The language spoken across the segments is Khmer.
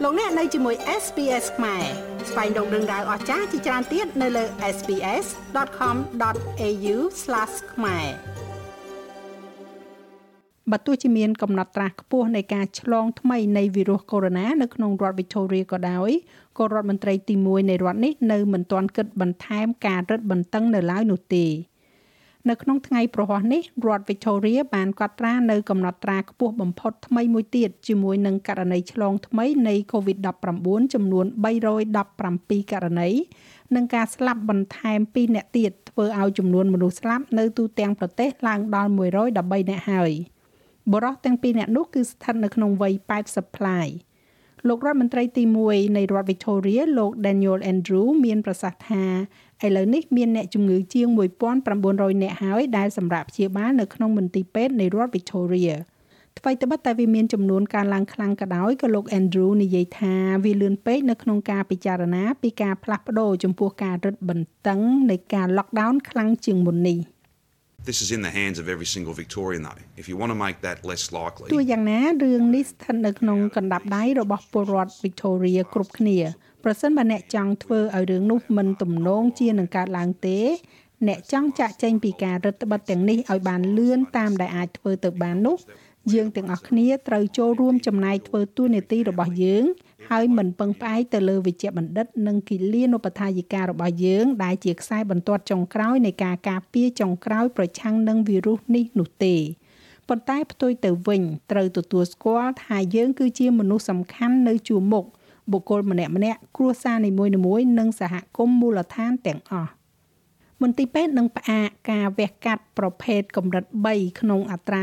លោកអ្នកនៅជាមួយ SPS ខ្មែរស្វែងរកដឹងដៅអស្ចារ្យជាច្រើនទៀតនៅលើ sps.com.au/ ខ្មែរបើទោះជាមានកំណត់ត្រាស់ខ្ពស់នៃការឆ្លងថ្មីនៃវីរុសកូវីដ -19 នៅក្នុងរដ្ឋ Victoria ក៏ដោយក៏រដ្ឋមន្ត្រីទី1នៃរដ្ឋនេះនៅមិនទាន់គិតបន្ថែមការរឹតបន្តឹងនៅឡើយនោះទេនៅក្នុងថ្ងៃប្រហ័សនេះរដ្ឋ Victoria បានកត់ត្រានៅកំណត់ត្រាខ្ពស់បំផុតថ្មីមួយទៀតជាមួយនឹងករណីឆ្លងថ្មីនៃ COVID-19 ចំនួន317ករណីនិងការស្លាប់បន្ថែម2អ្នកទៀតធ្វើឲ្យចំនួនមនុស្សស្លាប់នៅទូទាំងប្រទេសឡើងដល់113អ្នកហើយបុរសទាំងពីរអ្នកនោះគឺស្ថិតនៅក្នុងវ័យ80ប្លាយលោករដ្ឋមន្ត្រីទី1នៃរដ្ឋ Victoria លោក Daniel Andrew មានប្រសាសន៍ថាឥឡូវនេះមានអ្នកជំងឺជាង 1,900 នាក់ហើយដែលសម្រាប់ព្យាបាលនៅក្នុងមន្ទីរពេទ្យនៃរដ្ឋ Victoria ថ្មីត្បិតតែវាមានចំនួនកើនឡើងខ្លាំងក៏ដោយក៏លោក Andrew និយាយថាវាលឿនពេកនៅក្នុងការពិចារណាពីការផ្លាស់ប្ដូរចំពោះការរឹតបន្តឹងនៃការ lockdown ខ្លាំងជាងមុននេះ This is in the hands of every single Victorian though. If you want to make that less likely. ទោះយ៉ាងណារឿងនេះស្ថិតនៅក្នុងកណ្ដាប់ដៃរបស់ពលរដ្ឋ Victoria គ្រប់គ្នាប្រសិនបើអ្នកចង់ធ្វើឲ្យរឿងនោះមិនទំនងជានឹងកើតឡើងទេអ្នកចង់ចាក់ចែងពីការរឹតបន្តឹងទាំងនេះឲ្យបានលឿនតាមដែលអាចធ្វើទៅបាននោះយើងទាំងអស់គ្នាត្រូវចូលរួមចំណែកធ្វើតួនាទីរបស់យើងហើយមិនពឹងផ្អែកទៅលើវិជ្ជបណ្ឌិតនិងគិលានុបដ្ឋាយិការបស់យើងដែលជាខ្សែបន្ទាត់ចុងក្រោយនៃការការពារចុងក្រោយប្រឆាំងនឹងវីរុសនេះនោះទេប៉ុន្តែផ្ទុយទៅវិញត្រូវទទួលស្គាល់ថាយើងគឺជាមនុស្សសំខាន់នៅជួរមុខបុគ្គលម្នាក់ៗគ្រួសារនីមួយៗនិងសហគមន៍មូលដ្ឋានទាំងអស់មន្ទីរពេទ្យនឹងផ្អាកការវះកាត់ប្រភេទកម្រិត3ក្នុងអត្រា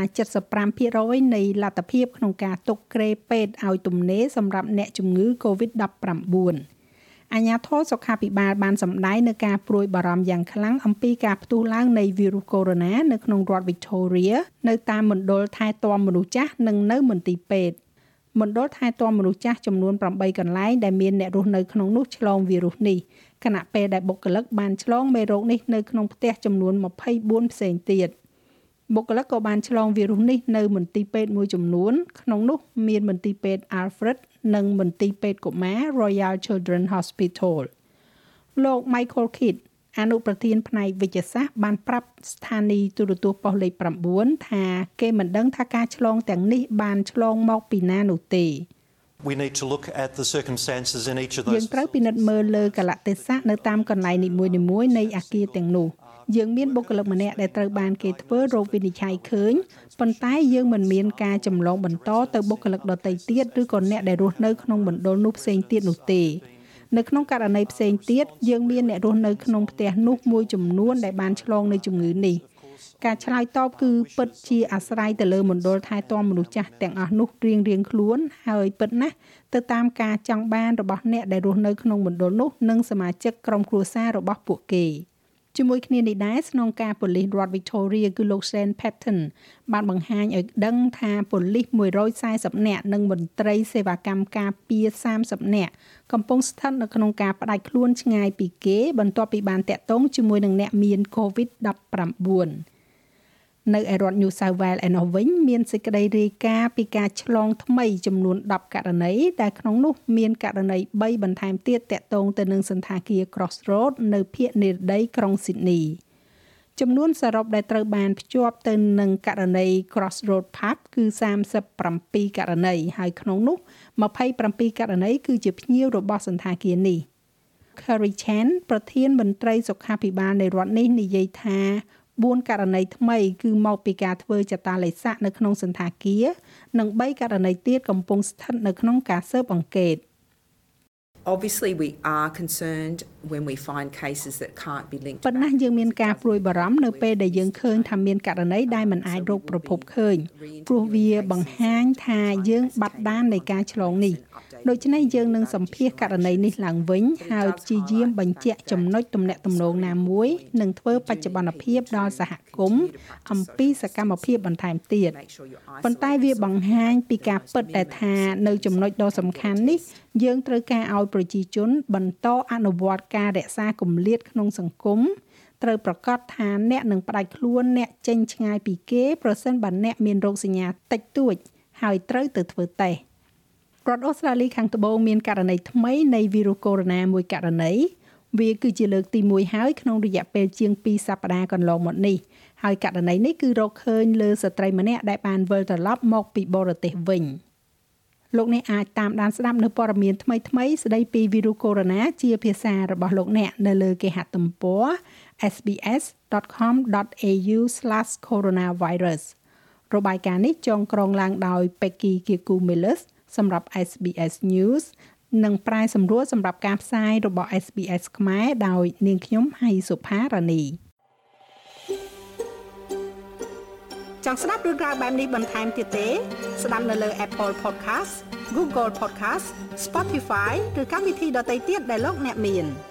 75% នៃលទ្ធភាពក្នុងការទុកគ្រែពេទ្យឲ្យទំនេរសម្រាប់អ្នកជំងឺ COVID-19 អាជ្ញាធរសុខាភិបាលបានសម្ដែងនូវការព្រួយបារម្ភយ៉ាងខ្លាំងអំពីការផ្ទុះឡើងនៃវីរុសកូវីដ -19 នៅក្នុងរដ្ឋ Victoria នៅតាមមណ្ឌលថែទាំមនុស្សចាស់និងនៅមន្ទីរពេទ្យមណ្ឌលថែទាំមនុស្សចាស់ចំនួន8កន្លែងដែលមានអ្នករស់នៅក្នុងនោះឆ្លងវីរុសនេះខណៈពេលដែលបុគ្គលិកបានឆ្លងមេរោគនេះនៅក្នុងផ្ទះចំនួន24ផ្សេងទៀតបុគ្គលិកក៏បានឆ្លងវីរុសនេះនៅមន្ទីរពេទ្យមួយចំនួនក្នុងនោះមានមន្ទីរពេទ្យ Alfred និងមន្ទីរពេទ្យកុមារ Royal Children Hospital លោក Michael Kidd អនុប្រធានផ្នែកវិទ្យាសាស្ត្របានប្រាប់ស្ថានីយទូរទស្សន៍ប៉ុស្តិ៍លេខ9ថាគេមិនដឹងថាការឆ្លងទាំងនេះបានឆ្លងមកពីណានោះទេ We need to look at the circumstances in each of those យើងត្រូវពិនិត្យមើលលើកលៈទេសៈនៅតាមកន្លែងនីមួយៗនៃអគារទាំងនោះយើងមានបុគ្គលិកម្នាក់ដែលត្រូវបានគេធ្វើរោគវិនិច្ឆ័យឃើញប៉ុន្តែយើងមិនមានការចម្លងបន្តទៅបុគ្គលិកដទៃទៀតឬក៏អ្នកដែលរស់នៅក្នុងមណ្ឌលនោះផ្សេងទៀតនោះទេនៅក្នុងករណីផ្សេងទៀតយើងមានអ្នករស់នៅក្នុងផ្ទះនោះមួយចំនួនដែលបានឆ្លងនៅជំងឺនេះការឆ្លើយតបគឺពិតជាអាស្រ័យទៅលើមណ្ឌលថែទាំមនុស្សចាស់ទាំងអស់នោះរៀងៗខ្លួនហើយពិតណាស់ទៅតាមការចង់បានរបស់អ្នកដែលរស់នៅក្នុងមណ្ឌលនោះនិងសមាជិកក្រុមគ្រួសាររបស់ពួកគេជាមួយគ្នានេះដែរស្នងការប៉ូលីសរដ្ឋ Victoria គឺលោក Shane Patton បានបង្ហាញឲ្យដឹងថាប៉ូលីស140នាក់និងមន្ត្រីសេវាកម្មការពារ30នាក់កំពុងស្ថិតនៅក្នុងការផ្ដាច់ខ្លួនឆ្ងាយពីគេបន្ទាប់ពីបានតាក់ទងជាមួយនឹងអ្នកមាន COVID-19 នៅឯរដ្ឋ New South Wales ឯណោះវិញមានសេចក្តីរាយការណ៍ពីការឆ្លងថ្មីចំនួន10ករណីដែលក្នុងនោះមានករណី3បន្ថែមទៀតតាក់ទងទៅនឹងសន្តាគារ Crossroad នៅភាគនិរតីក្រុង Sydney ចំនួនសរុបដែលត្រូវបានភ្ជាប់ទៅនឹងករណី Crossroad Pub គឺ37ករណីហើយក្នុងនោះ27ករណីគឺជាភ្ញៀវរបស់សន្តាគារនេះ Kerry Chan ប្រធានមន្ត្រីសុខាភិបាលនៃរដ្ឋនេះនិយាយថា4ករណីថ្មីគឺមកពីការធ្វើចតាឡេស័កនៅក្នុងសន្តាគារនិង3ករណីទៀតកំពុងស្ថិតនៅក្នុងការស៊ើបអង្កេត Obviously we are concerned when we find cases that can't be linked ប៉ុន្តែយើងមានការព្រួយបារម្ភនៅពេលដែលយើងឃើញថាមានករណីដែលមិនអាចរកប្រភពឃើញព្រោះវាបង្ហាញថាយើងបាត់ដាននៃការឆ្លងនេះដូច្នេះយើងនឹងសម្ភាសករណីនេះឡើងវិញហើយព្យាយាមបញ្ជាក់ចំណុចទំនាក់ទំនងណាមួយនិងធ្វើបច្ចុប្បន្នភាពដល់សហគមន៍អំពីសកម្មភាពបន្ថែមទៀតប៉ុន្តែវាបង្ហាញពីការពិតដែលថានៅចំណុចដ៏សំខាន់នេះយើងត្រូវការឲ្យប្រជាជនបន្តអនុវត្តការរក្សាគម្លាតក្នុងសង្គមត្រូវប្រកាសថាអ្នកនឹងផ្ដាច់ខ្លួនអ្នកចេញឆ្ងាយពីគេប្រសិនបើអ្នកមានរោគសញ្ញាតិចតួចហើយត្រូវទៅធ្វើតេស្តរដ្ឋអូស្ត្រាលីខាងត្បូងមានករណីថ្មីនៃវីរុសកូវីដ -19 មួយករណីវាគឺជាលើកទី1ហើយក្នុងរយៈពេលជាង2សប្តាហ៍កន្លងមកនេះហើយករណីនេះគឺរកឃើញលើស្ត្រីម្នាក់ដែលបានវិលត្រឡប់មកពីបរទេសវិញលោកអ្នកអាចតាមដានស្ដាប់នៅព័ត៌មានថ្មីៗស្ដីពីវីរុសកូវីដ -19 ជាភាសារបស់លោកអ្នកនៅលើគេហទំព័រ sbs.com.au/coronavirus របាយការណ៍នេះចងក្រងឡើងដោយ Peggy Kikumelis សម្រាប់ SBS News និងប្រែសម្រួលសម្រាប់ការផ្សាយរបស់ SBS ខ្មែរដោយនាងខ្ញុំហៃសុផារ៉ានីចង់ស្ដាប់រឿងរ៉ាវបែបនេះបន្ថែមទៀតទេស្ដាប់នៅលើ Apple Podcast Google Podcast Spotify ឬកម្មវិធីដទៃទៀតដែលលោកអ្នកមាន